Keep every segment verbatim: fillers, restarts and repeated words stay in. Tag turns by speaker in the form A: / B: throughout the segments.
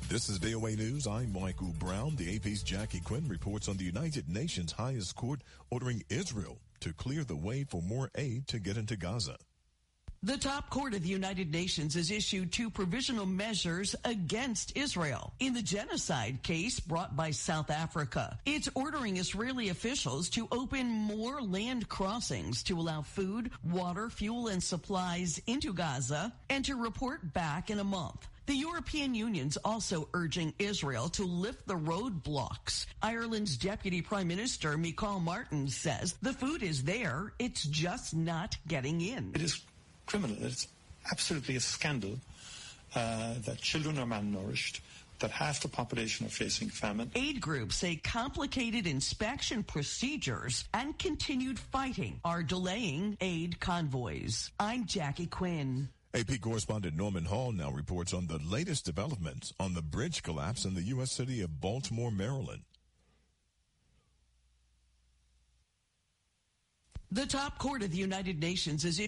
A: This is V O A News. I'm Michael Brown. The A P's Jackie Quinn reports on the United Nations highest court ordering Israel to clear the way for more aid to get into Gaza.
B: The top court of the United Nations has issued two provisional measures against Israel in the genocide case brought by South Africa. It's ordering Israeli officials to open more land crossings to allow food, water, fuel, and supplies into Gaza and to report back in a month. The European Union's also urging Israel to lift the roadblocks. Ireland's Deputy Prime Minister Micheál Martin says the food is there, it's just not getting in.
C: It is criminal. It's absolutely a scandal uh, that children are malnourished, that half the population are facing famine.
B: Aid groups say complicated inspection procedures and continued fighting are delaying aid convoys. I'm Jackie Quinn.
A: A P correspondent Norman Hall now reports on the latest developments on the bridge collapse in the U S city of Baltimore, Maryland.
B: The top court of the United Nations is...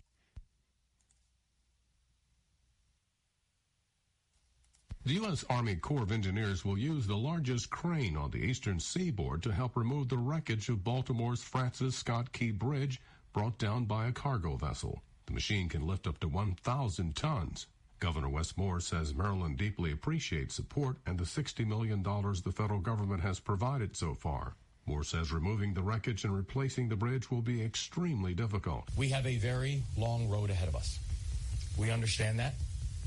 D: The U S. Army Corps of Engineers will use the largest crane on the eastern seaboard to help remove the wreckage of Baltimore's Francis Scott Key Bridge brought down by a cargo vessel. The machine can lift up to one thousand tons. Governor Wes Moore says Maryland deeply appreciates support and the sixty million dollars the federal government has provided so far. Moore says removing the wreckage and replacing the bridge will be extremely difficult.
E: We have a very long road ahead of us. We understand that,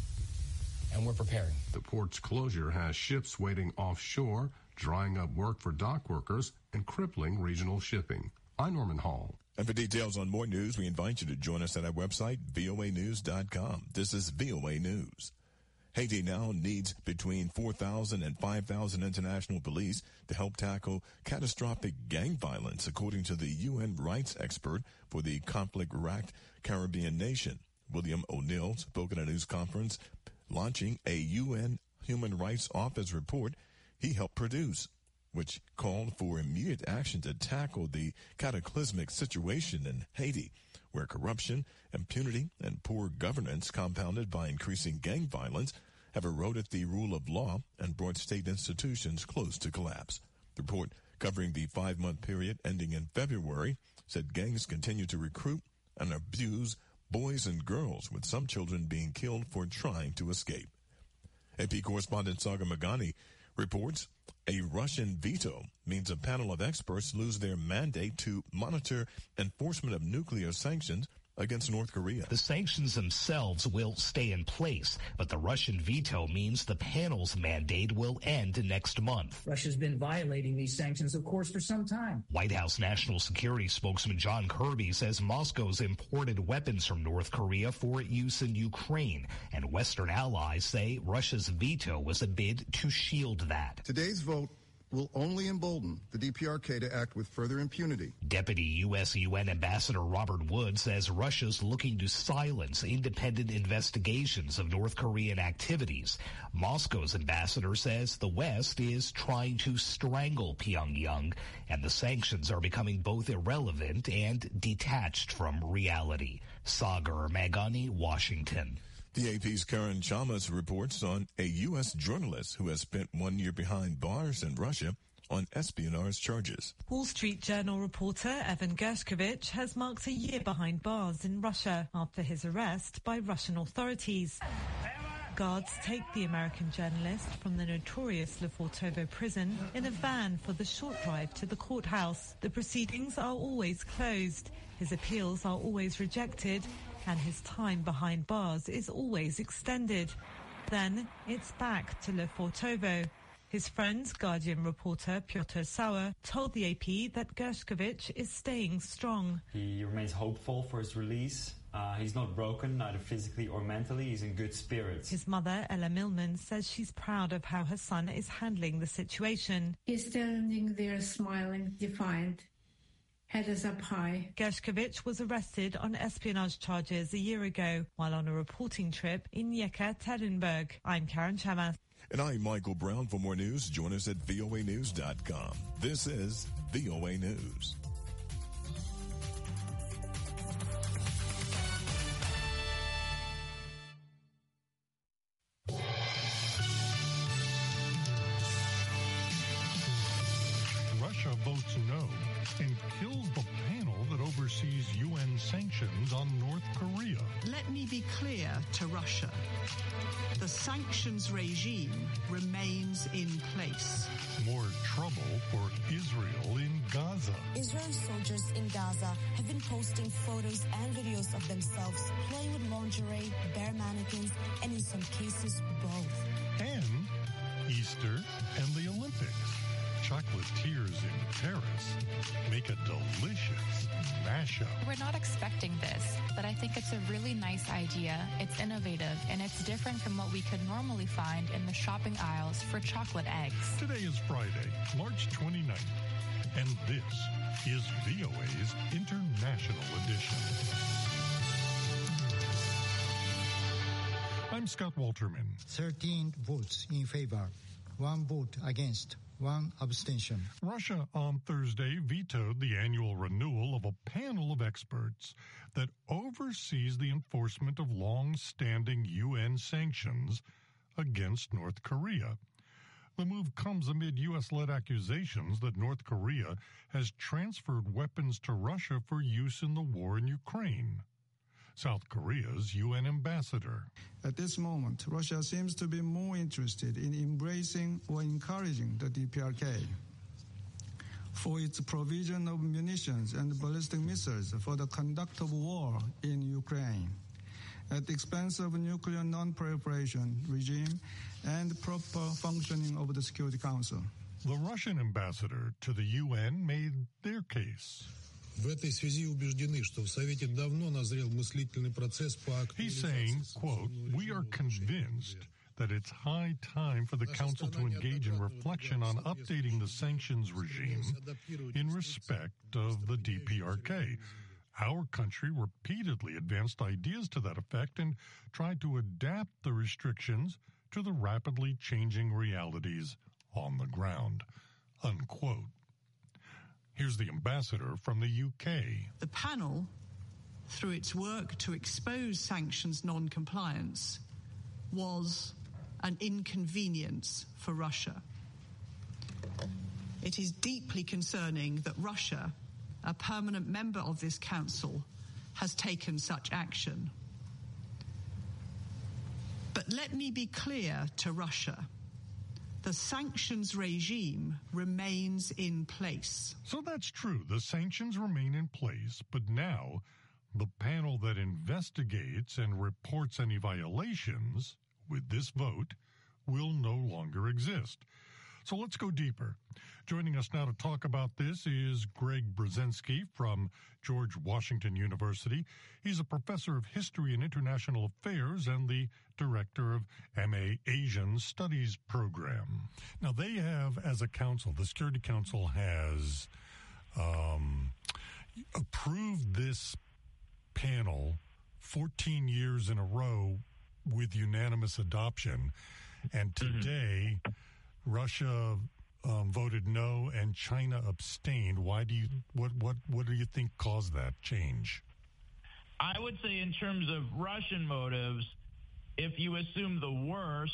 E: and we're preparing.
D: The port's closure has ships waiting offshore, drying up work for dock workers, and crippling regional shipping. I'm Norman Hall.
A: And for details on more news, we invite you to join us at our website, V O A news dot com. This is V O A News. Haiti now needs between four thousand and five thousand international police to help tackle catastrophic gang violence, according to the U N rights expert for the conflict-racked Caribbean nation. William O'Neill spoke at a news conference launching a U N Human Rights Office report he helped produce, which called for immediate action to tackle the cataclysmic situation in Haiti, where corruption, impunity, and poor governance compounded by increasing gang violence have eroded the rule of law and brought state institutions close to collapse. The report, covering the five-month period ending in February, said gangs continue to recruit and abuse boys and girls, with some children being killed for trying to escape. A P correspondent Saga Magani reports a Russian veto means a panel of experts lose their mandate to monitor enforcement of nuclear sanctions against North Korea.
F: The sanctions themselves will stay in place, but the Russian veto means the panel's mandate will end next month.
G: Russia's been violating these sanctions, of course, for some time.
F: White House National Security spokesman John Kirby says Moscow's imported weapons from North Korea for use in Ukraine, and Western allies say Russia's veto was a bid to shield that.
H: Today's vote will only embolden the D P R K to act with further impunity.
F: Deputy U S U N Ambassador Robert Wood says Russia's looking to silence independent investigations of North Korean activities. Moscow's ambassador says the West is trying to strangle Pyongyang, and the sanctions are becoming both irrelevant and detached from reality. Sagar Magani, Washington.
A: The A P's Karen Chalmers reports on a U S journalist who has spent one year behind bars in Russia on espionage charges.
I: Wall Street Journal reporter Evan Gershkovich has marked a year behind bars in Russia after his arrest by Russian authorities. Guards take the American journalist from the notorious Lefortovo prison in a van for the short drive to the courthouse. The proceedings are always closed. His appeals are always rejected, and his time behind bars is always extended. Then it's back to Lefortovo. His friend, Guardian reporter Piotr Sauer, told the A P that Gershkovich is staying strong.
J: He remains hopeful for his release. Uh, he's not broken, neither physically or mentally. He's in good spirits.
I: His mother, Ella Millman, says she's proud of how her son is handling the situation.
K: He's standing there smiling, defiant. Head is up high.
I: Gershkovich was arrested on espionage charges a year ago while on a reporting trip in Yekaterinburg. I'm Karen Chamas.
A: And I'm Michael Brown. For more news, join us at V O A news dot com. This is V O A News.
L: votes no and kills the panel that oversees U N sanctions on North Korea.
M: Let me be clear to Russia. The sanctions regime remains in place.
L: More trouble for Israel in Gaza.
N: Israeli soldiers in Gaza have been posting photos and videos of themselves playing with lingerie, bare mannequins, and in some cases, both.
L: And Easter and the Olympics. Chocolatiers in Paris make a delicious mashup.
O: We're not expecting this, but I think it's a really nice idea. It's innovative, and it's different from what we could normally find in the shopping aisles for chocolate eggs.
L: Today is Friday, March twenty-ninth, and this is V O A's International Edition. I'm Scott Walterman.
P: thirteen votes in favor, one vote against, one abstention.
L: Russia on Thursday vetoed the annual renewal of a panel of experts that oversees the enforcement of long-standing U N sanctions against North Korea. The move comes amid U S-led accusations that North Korea has transferred weapons to Russia for use in the war in Ukraine. South Korea's U N ambassador.
Q: At this moment, Russia seems to be more interested in embracing or encouraging the D P R K for its provision of munitions and ballistic missiles for the conduct of war in Ukraine, at the expense of nuclear non-proliferation regime and proper functioning of the Security Council.
L: The Russian ambassador to the U N made their case.
R: He's
L: saying, quote, "We are convinced that it's high time for the Council to engage in reflection on updating the sanctions regime in respect of the D P R K. Our country repeatedly advanced ideas to that effect and tried to adapt the restrictions to the rapidly changing realities on the ground," unquote. Here's the ambassador from the U K.
M: The panel, through its work to expose sanctions non-compliance, was an inconvenience for Russia. It is deeply concerning that Russia, a permanent member of this council, has taken such action. But let me be clear to Russia. The sanctions regime remains in place.
L: So that's true. The sanctions remain in place, but now the panel that investigates and reports any violations with this vote will no longer exist. So let's go deeper. Joining us now to talk about this is Greg Brzezinski from George Washington University. He's a professor of history and international affairs and the director of M A Asian Studies program. Now, they have, as a council, the Security Council has um, approved this panel fourteen years in a row with unanimous adoption. And today, mm-hmm. Russia um, voted no and China abstained. Why do you, what, what, what do you think caused that change?
S: I would say in terms of Russian motives, if you assume the worst,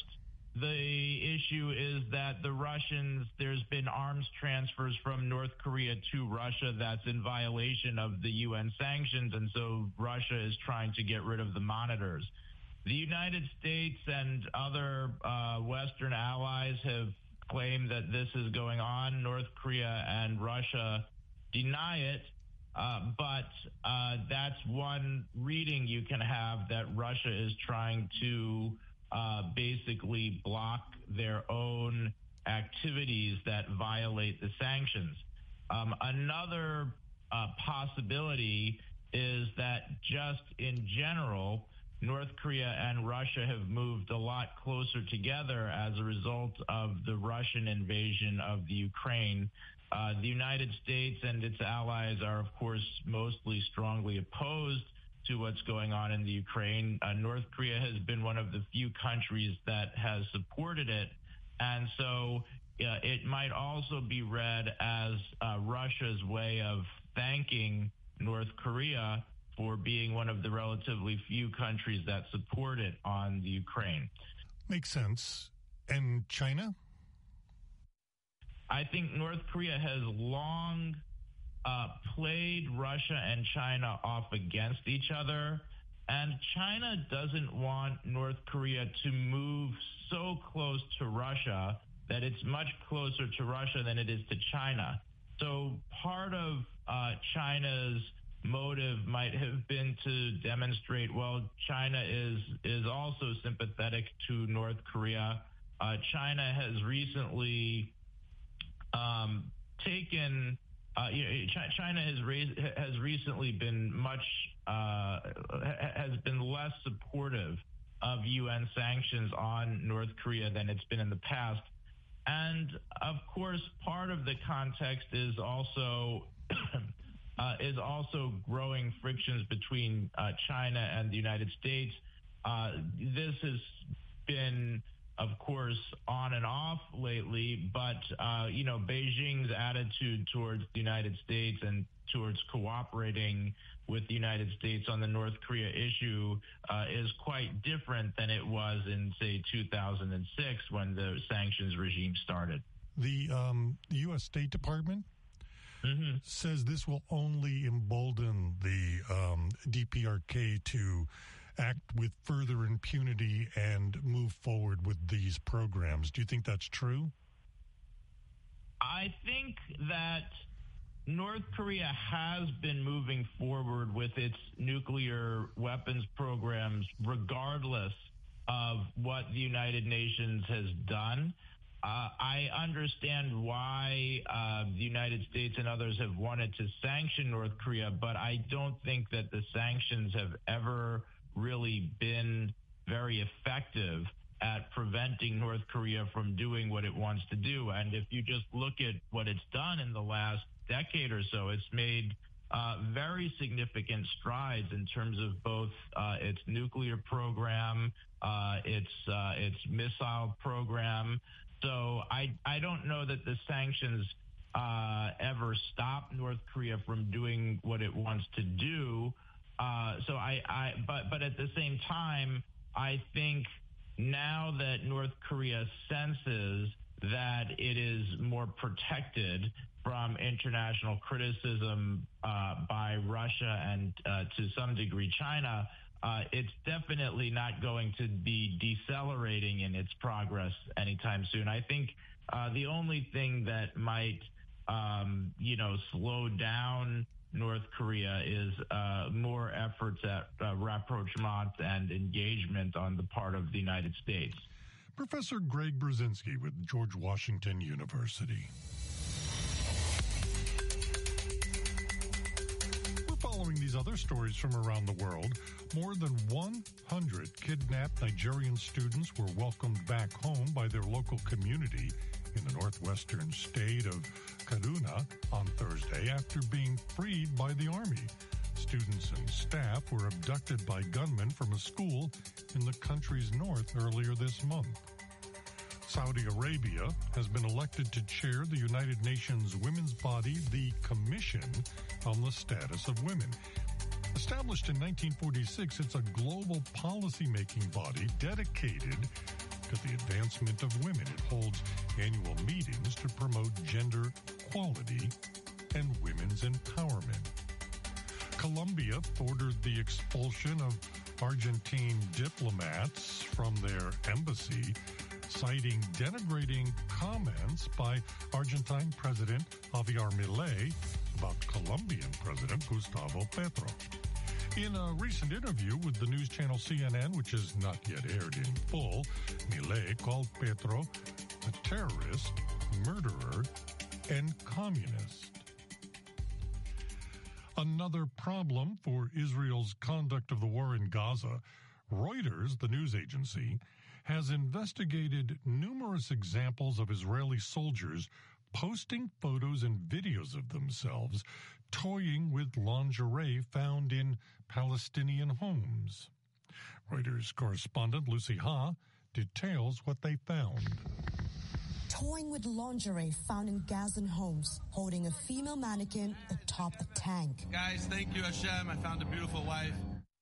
S: the issue is that the Russians, there's been arms transfers from North Korea to Russia that's in violation of the U N sanctions, and so Russia is trying to get rid of the monitors. The United States and other uh, Western allies have claimed that this is going on. North Korea and Russia deny it, uh, but uh, that's one reading you can have, that Russia is trying to uh, basically block their own activities that violate the sanctions. Um, another uh, possibility is that just in general, North Korea and Russia have moved a lot closer together as a result of the Russian invasion of the Ukraine. Uh, the United States and its allies are, of course, mostly strongly opposed to what's going on in the Ukraine. Uh, North Korea has been one of the few countries that has supported it. And so uh, it might also be read as uh, Russia's way of thanking North Korea for being one of the relatively few countries that support it on the Ukraine.
L: Makes sense. And China?
S: I think North Korea has long uh, played Russia and China off against each other, and China doesn't want North Korea to move so close to Russia that it's much closer to Russia than it is to China. So part of uh, China's motive might have been to demonstrate, well, China is is also sympathetic to North Korea. Uh, China has recently um, taken, uh, you know, China has raised, has recently been much uh, has been less supportive of U N sanctions on North Korea than it's been in the past. And of course, part of the context is also uh, is also growing frictions between uh, China and the United States. Uh, this has been, of course, on and off lately, but uh, you know, Beijing's attitude towards the United States and towards cooperating with the United States on the North Korea issue uh, is quite different than it was in, say, two thousand six when the sanctions regime started.
L: The um, U S State Department mm-hmm. says this will only embolden the um, D P R K to act with further impunity and move forward with these programs. Do you think that's true?
S: I think that North Korea has been moving forward with its nuclear weapons programs regardless of what the United Nations has done. Uh, I understand why uh, the United States and others have wanted to sanction North Korea, but I don't think that the sanctions have ever really been very effective at preventing North Korea from doing what it wants to do. And if you just look at what it's done in the last decade or so, it's made uh, very significant strides in terms of both uh, its nuclear program, uh, its uh, its missile program. So I I don't know that the sanctions uh, ever stop North Korea from doing what it wants to do. Uh, so I, I but but at the same time, I think now that North Korea senses that it is more protected from international criticism uh, by Russia and uh, to some degree China, uh, it's definitely not going to be decelerating in its progress anytime soon. I think uh, the only thing that might, um, you know, slow down North Korea is uh, more efforts at uh, rapprochement and engagement on the part of the United States.
L: Professor Greg Brzezinski with George Washington University. Following these other stories from around the world, more than one hundred kidnapped Nigerian students were welcomed back home by their local community in the northwestern state of Kaduna on Thursday after being freed by the army. Students and staff were abducted by gunmen from a school in the country's north earlier this month. Saudi Arabia has been elected to chair the United Nations women's body, the Commission on the Status of Women. Established in nineteen forty-six, it's a global policy-making body dedicated to the advancement of women. It holds annual meetings to promote gender equality and women's empowerment. Colombia ordered the expulsion of Argentine diplomats from their embassy, citing denigrating comments by Argentine President Javier Milei about Colombian President Gustavo Petro. In a recent interview with the news channel C N N, which has not yet aired in full, Milei called Petro a terrorist, murderer, and communist. Another problem for Israel's conduct of the war in Gaza, Reuters, the news agency, has investigated numerous examples of Israeli soldiers posting photos and videos of themselves toying with lingerie found in Palestinian homes. Reuters correspondent Lucy Ha details what they found.
N: Toying with lingerie found in Gazan homes, holding a female mannequin atop a tank.
R: Guys, thank you, Hashem. I found a beautiful wife.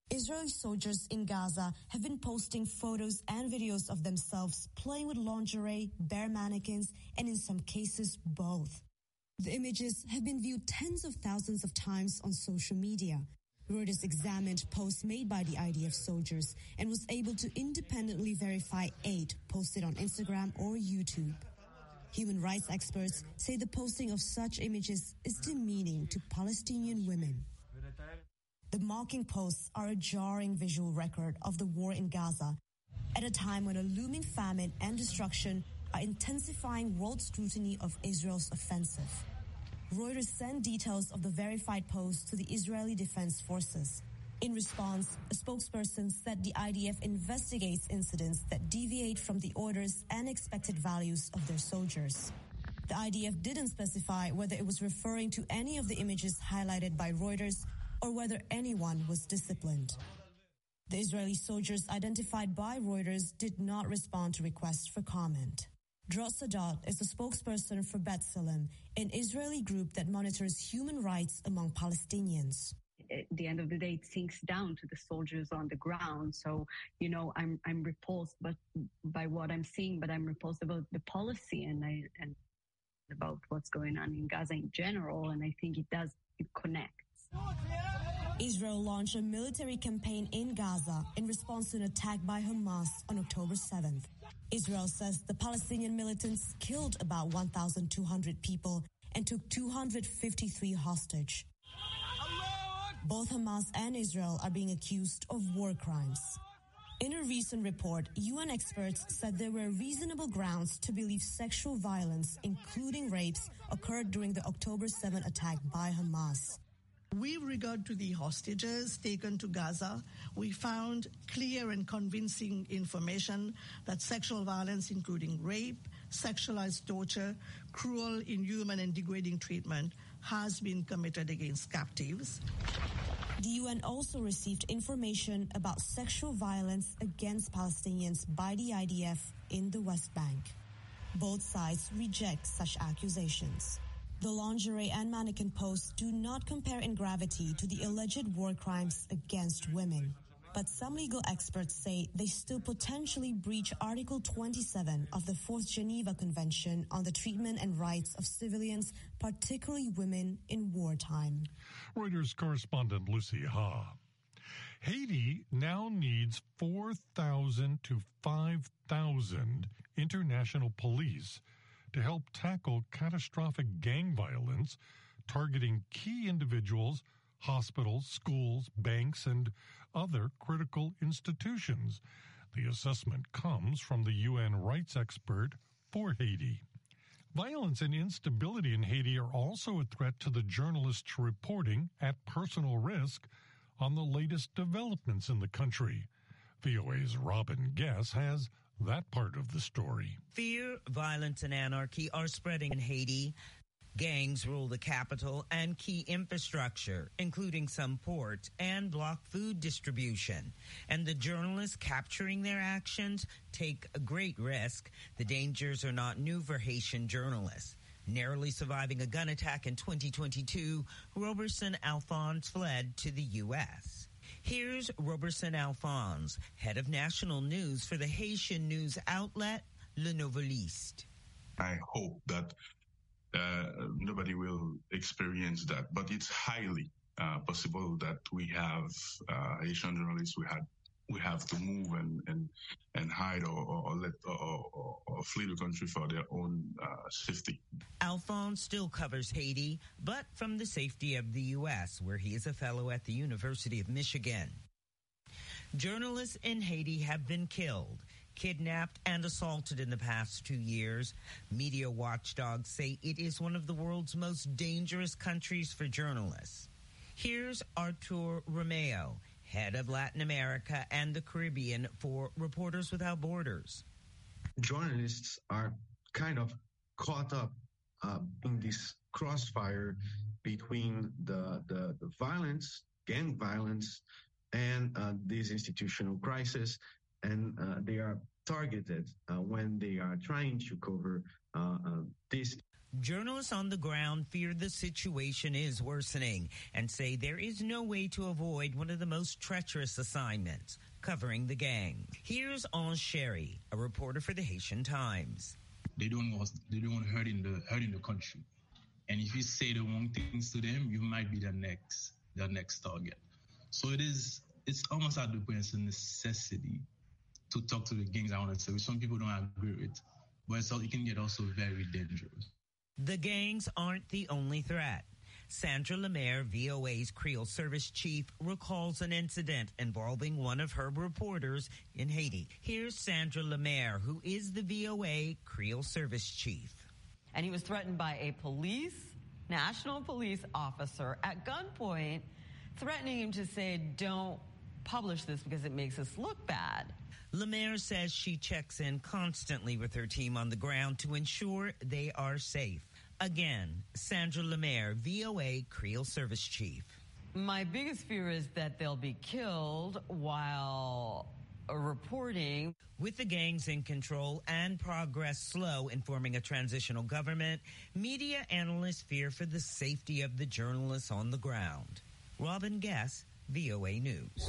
N: Israeli soldiers in Gaza have been posting photos and videos of themselves playing with lingerie, bare mannequins, and in some cases, both. The images have been viewed tens of thousands of times on social media. Reuters examined posts made by the I D F soldiers and was able to independently verify eight posted on Instagram or YouTube. Human rights experts say the posting of such images is demeaning to Palestinian women. The mocking posts are a jarring visual record of the war in Gaza at a time when a looming famine and destruction are intensifying world scrutiny of Israel's offensive. Reuters sent details of the verified post to the Israeli Defense Forces. In response, a spokesperson said the I D F investigates incidents that deviate from the orders and expected values of their soldiers. The I D F didn't specify whether it was referring to any of the images highlighted by Reuters or whether anyone was disciplined. The Israeli soldiers identified by Reuters did not respond to requests for comment. Dros Sadat is the spokesperson for B'Tselem, an Israeli group that monitors human rights among Palestinians.
R: At the end of the day, it sinks down to the soldiers on the ground. So, you know, I'm I'm repulsed but by what I'm seeing, but I'm repulsed about the policy and I and about what's going on in Gaza in general. And I think it does it connects.
N: Israel launched a military campaign in Gaza in response to an attack by Hamas on October seventh. Israel says the Palestinian militants killed about one thousand two hundred people and took two hundred fifty-three hostage. Both Hamas and Israel are being accused of war crimes. In a recent report, U N experts said there were reasonable grounds to believe sexual violence, including rapes, occurred during the October seventh attack by Hamas.
T: With regard to the hostages taken to Gaza, we found clear and convincing information that sexual violence, including rape, sexualized torture, cruel, inhuman, and degrading treatment, has been committed against captives.
N: The U N also received information about sexual violence against Palestinians by the I D F in the West Bank. Both sides reject such accusations. The lingerie and mannequin posts do not compare in gravity to the alleged war crimes against women. But some legal experts say they still potentially breach Article twenty-seven of the Fourth Geneva Convention on the Treatment and Rights of Civilians, particularly women in wartime.
L: Reuters correspondent Lucy Ha. Haiti now needs four thousand to five thousand international police to help tackle catastrophic gang violence targeting key individuals, hospitals, schools, banks, and other critical institutions. The assessment comes from the U N rights expert for Haiti. Violence and instability in Haiti are also a threat to the journalists reporting at personal risk on the latest developments in the country. V O A's Robin Guess has that part of the story.
U: Fear, violence, and anarchy are spreading in Haiti. Gangs rule the capital and key infrastructure, including some ports, and block food distribution. And the journalists capturing their actions take a great risk. The dangers are not new for Haitian journalists. Narrowly surviving a gun attack in twenty twenty-two, Roberson Alphonse fled to the U S Here's Roberson Alphonse, head of national news for the Haitian news outlet Le Noveliste.
V: I hope that uh, nobody will experience that, but it's highly uh, possible that we have uh, Haitian journalists we had we have to move and and, and hide or, or, or let or, or, or flee the country for their own uh, safety.
U: Alphonse still covers Haiti, but from the safety of the U S, where he is a fellow at the University of Michigan. Journalists in Haiti have been killed, kidnapped, and assaulted in the past two years. Media watchdogs say it is one of the world's most dangerous countries for journalists. Here's Artur Romeo, head of Latin America and the Caribbean for Reporters Without Borders.
W: Journalists are kind of caught up uh, in this crossfire between the, the, the violence, gang violence, and uh, this institutional crisis, and uh, they are targeted uh, when they are trying to cover uh, uh, this.
U: Journalists on the ground fear the situation is worsening and say there is no way to avoid one of the most treacherous assignments, covering the gang. Here's Ange Sherry, a reporter for the Haitian Times.
B: They don't want, they don't want hurt in the hurt in the country, and if you say the wrong things to them, you might be the next the next target. So it is it's almost at the point it's a necessity to talk to the gangs. I want to say, which some people don't agree with, but it's, it can get also very dangerous.
U: The gangs aren't the only threat. Sandra Lemaire, V O A's Creole Service Chief, recalls an incident involving one of her reporters in Haiti. Here's Sandra Lemaire, who is the V O A Creole Service Chief.
C: And he was threatened by a police, national police officer at gunpoint, threatening him to say, don't publish this because it makes us look bad.
U: Lemaire says she checks in constantly with her team on the ground to ensure they are safe. Again, Sandra Lemaire, V O A Creole Service Chief.
C: My biggest fear is that they'll be killed while reporting.
U: With the gangs in control and progress slow in forming a transitional government, media analysts fear for the safety of the journalists on the ground. Robin Guess, V O A News.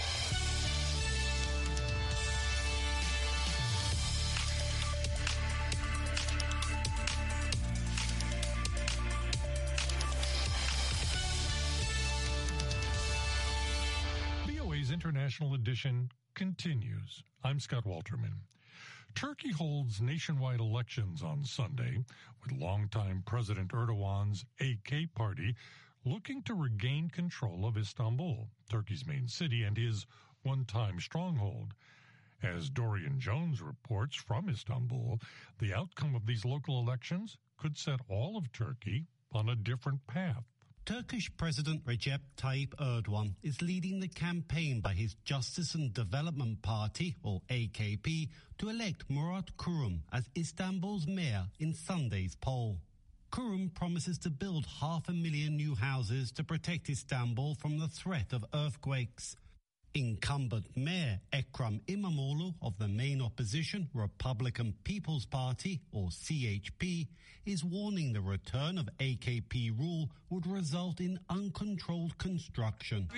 L: International edition continues. I'm Scott Walterman. Turkey holds nationwide elections on Sunday, with longtime President Erdogan's A K party looking to regain control of Istanbul, Turkey's main city and his one-time stronghold. As Dorian Jones reports from Istanbul, the outcome of these local elections could set all of Turkey on a different path.
E: Turkish President Recep Tayyip Erdogan is leading the campaign by his Justice and Development Party, or A K P, to elect Murat Kurum as Istanbul's mayor in Sunday's poll. Kurum promises to build half a million new houses to protect Istanbul from the threat of earthquakes. Incumbent Mayor Ekrem İmamoğlu of the main opposition Republican People's Party, or C H P, is warning the return of A K P rule would result in uncontrolled construction.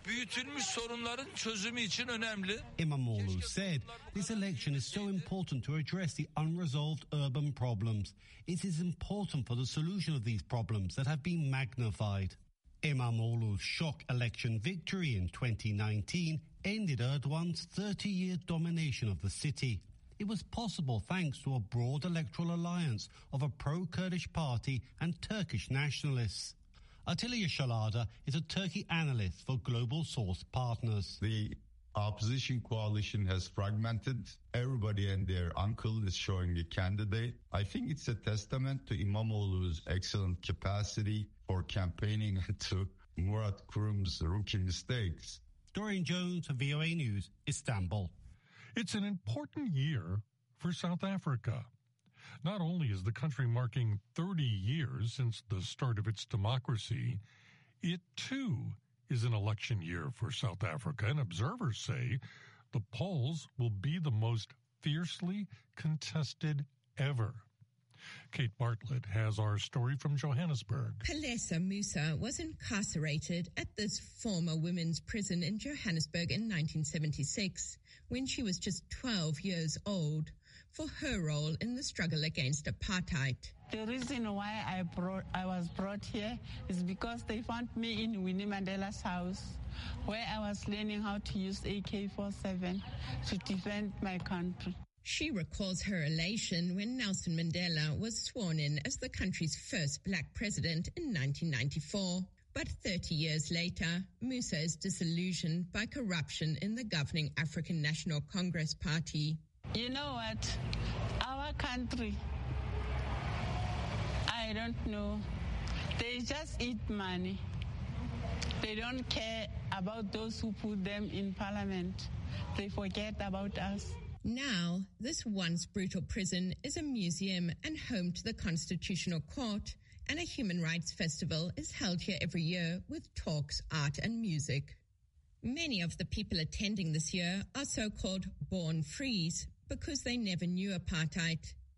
E: İmamoğlu said this election is so important to address the unresolved urban problems. It is important for the solution of these problems that have been magnified. İmamoğlu's shock election victory in twenty nineteen ended Erdogan's thirty-year domination of the city. It was possible thanks to a broad electoral alliance of a pro-Kurdish party and Turkish nationalists. Attila Yaşarada is a Turkey analyst for Global Source Partners.
X: The opposition coalition has fragmented. Everybody and their uncle is showing a candidate. I think it's a testament to İmamoğlu's excellent capacity for campaigning to Murat Kurum's rookie mistakes.
E: Dorian Jones of V O A News, Istanbul.
L: It's an important year for South Africa. Not only is the country marking thirty years since the start of its democracy, it too is an election year for South Africa, and observers say the polls will be the most fiercely contested ever. Kate Bartlett has our story from Johannesburg.
Y: Palesa Musa was incarcerated at this former women's prison in Johannesburg in nineteen seventy-six when she was just twelve years old for her role in the struggle against apartheid.
Z: The reason why I brought, I was brought here is because they found me in Winnie Mandela's house, where I was learning how to use A K forty-seven to defend my country.
Y: She recalls her elation when Nelson Mandela was sworn in as the country's first black president in nineteen ninety-four. But thirty years later, Musa is disillusioned by corruption in the governing African National Congress Party.
Z: You know what? Our country, I don't know. They just eat money. They don't care about those who put them in parliament. They forget about us.
Y: Now, this once brutal prison is a museum and home to the Constitutional Court, and a human rights festival is held here every year with talks, art and music. Many of the people attending this year are so-called born frees because they never knew apartheid.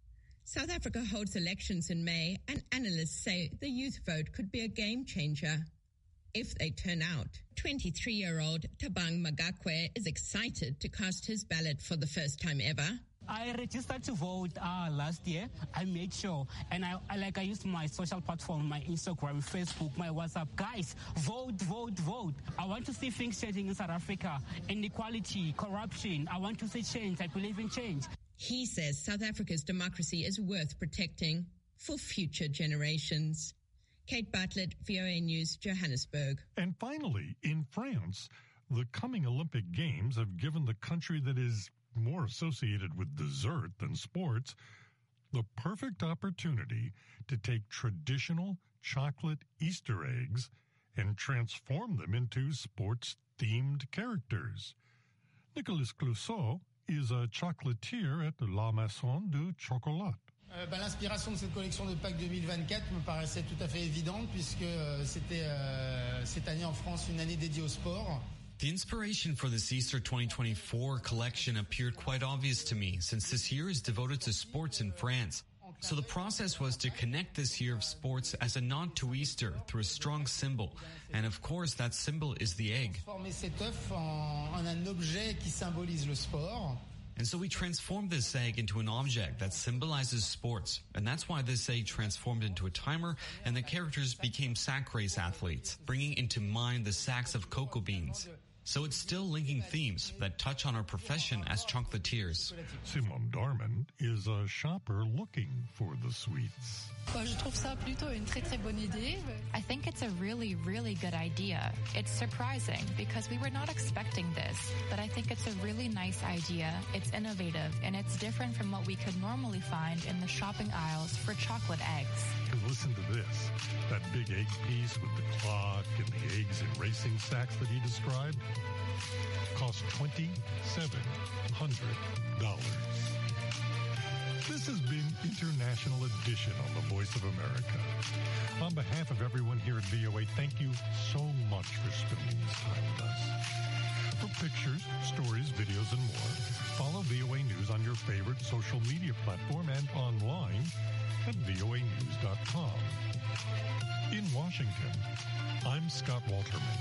Y: South Africa holds elections in May, and analysts say the youth vote could be a game changer. If they turn out, twenty-three-year-old Thabang Magakwe is excited to cast his ballot for the first time ever.
D: I registered to vote uh, last year. I made sure, and I, I like I used my social platform, my Instagram, Facebook, my WhatsApp. Guys, vote, vote, vote. I want to see things changing in South Africa. Inequality, corruption. I want to see change. I believe in change.
Y: He says South Africa's democracy is worth protecting for future generations. Kate Bartlett, V O A News, Johannesburg.
L: And finally, in France, the coming Olympic Games have given the country that is more associated with dessert than sports the perfect opportunity to take traditional chocolate Easter eggs and transform them into sports-themed characters. Nicolas Clousseau is a chocolatier at La Maison du Chocolat.
F: Euh, ben, l'inspiration de cette collection de Pâques deux mille vingt-quatre me paraissait tout à fait évidente puisque euh, c'était euh, cette année en France une année dédiée au sport.
G: The inspiration for this Easter twenty twenty-four collection appeared quite obvious to me since this year is devoted to sports in France. So the process was to connect this year of sports as a nod to Easter through a strong symbol. And of course, that symbol is the egg.
F: Transformer cet œuf en, en un objet qui symbolise le sport.
G: And so we transformed this egg into an object that symbolizes sports. And that's why this egg transformed into a timer and the characters became sack race athletes, bringing into mind the sacks of cocoa beans. So it's still linking themes that touch on our profession as chocolatiers.
L: Simone Darman is a shopper looking for the sweets.
O: Je trouve ça plutôt une très très bonne idée. I think it's a really, really good idea. It's surprising because we were not expecting this, but I think it's a really nice idea. It's innovative and it's different from what we could normally find in the shopping aisles for chocolate eggs.
L: Listen to this. That big egg piece with the clock and the eggs in racing sacks that he described cost twenty-seven hundred dollars. This has been International Edition on the Voice of America. On behalf of everyone here at V O A, thank you so much for spending this time with us. For pictures, stories, videos, and more, follow V O A News on your favorite social media platform and online at V O A news dot com. In Washington, I'm Scott Walterman.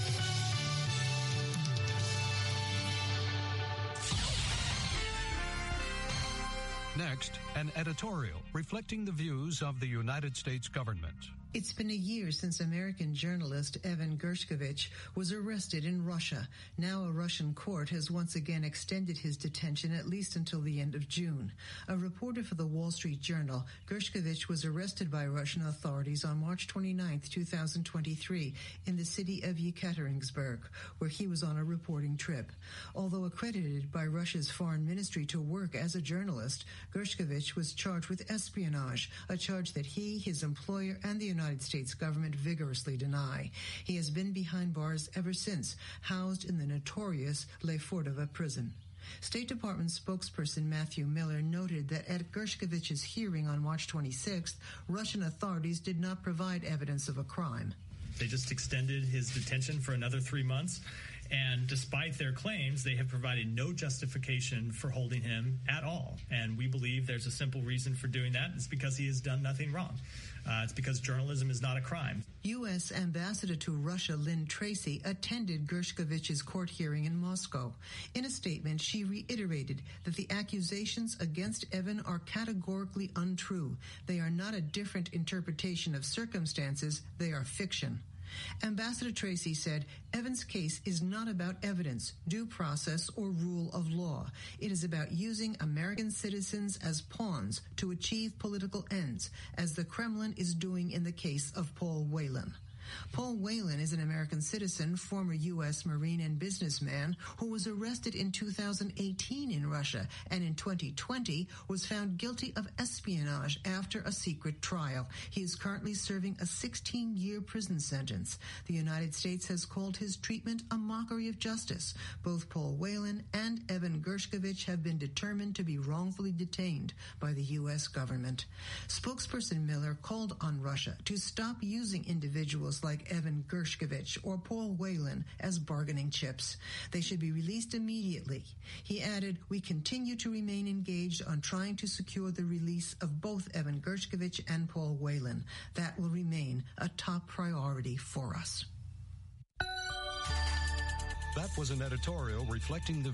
H: Next, an editorial reflecting the views of the United States government.
J: It's been a year since American journalist Evan Gershkovich was arrested in Russia. Now a Russian court has once again extended his detention at least until the end of June. A reporter for the Wall Street Journal, Gershkovich was arrested by Russian authorities on March twenty-ninth, two thousand twenty-three in the city of Yekaterinburg, where he was on a reporting trip. Although accredited by Russia's foreign ministry to work as a journalist, Gershkovich was charged with espionage, a charge that he, his employer, and the United States government vigorously deny. He has been behind bars ever since, housed in the notorious Lefordova prison. State Department spokesperson Matthew Miller noted that at Gershkovich's hearing on March twenty-sixth, Russian authorities did not provide evidence of a crime.
K: They just extended his detention for another three months. And despite their claims, they have provided no justification for holding him at all. And we believe there's a simple reason for doing that. It's because he has done nothing wrong. Uh, it's because journalism is not a crime.
J: U S Ambassador to Russia Lynn Tracy attended Gershkovich's court hearing in Moscow. In a statement, she reiterated that the accusations against Evan are categorically untrue. They are not a different interpretation of circumstances. They are fiction. Ambassador Tracy said, Evan's case is not about evidence, due process, or rule of law. It is about using American citizens as pawns to achieve political ends, as the Kremlin is doing in the case of Paul Whelan. Paul Whelan is an American citizen, former U S Marine and businessman who was arrested in two thousand eighteen in Russia and in twenty twenty was found guilty of espionage after a secret trial. He is currently serving a sixteen-year prison sentence. The United States has called his treatment a mockery of justice. Both Paul Whelan and Evan Gershkovich have been determined to be wrongfully detained by the U S government. Spokesperson Miller called on Russia to stop using individuals criminals like Evan Gershkovich or Paul Whelan as bargaining chips. They should be released immediately. He added, we continue to remain engaged on trying to secure the release of both Evan Gershkovich and Paul Whelan. That will remain a top priority for us.
H: That was an editorial reflecting the